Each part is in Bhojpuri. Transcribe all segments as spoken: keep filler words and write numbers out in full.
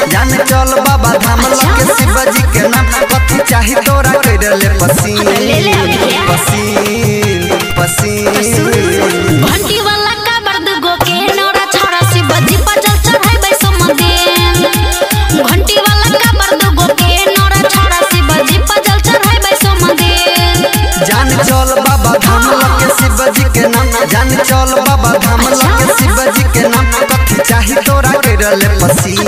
जान चल बाबा धाम लगे शिव जी के नाम कथी चाही तोरा करले पसीन पसीन पसीन घंटी वाला का बर्द गो के नौरा छोरा शिव जी पर जल चढ़ाई बैसो मंदिर घंटी वाला का बर्द गो के नौरा छोरा शिव जी पर जल चढ़ाई बैसो मंदिर जान चल बाबा धाम लगे शिव जी के नाम जान चल बाबा धाम लगे शिव जी के नाम कथी चाही तोरा करले पसीन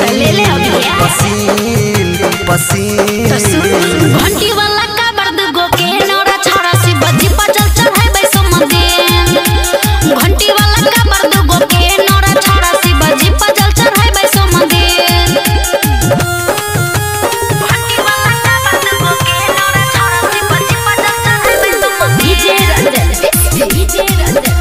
पसीन पसीन घंटी वाला का बर्द गो के नौरा छोरा शिव जी पर जल चढ़ाई बैसो मंदिर घंटी वाला का बर्द गो के नौरा छोरा शिव जी पर जल चढ़ाई बैसो मंदिर घंटी वाला का बर्द गो के नौरा छोरा शिव जी पर जल चढ़ाई बैसो मंदिर डीजे रंजन डीजे रंजन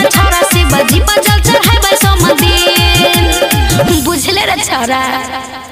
बुझले रे छोरा।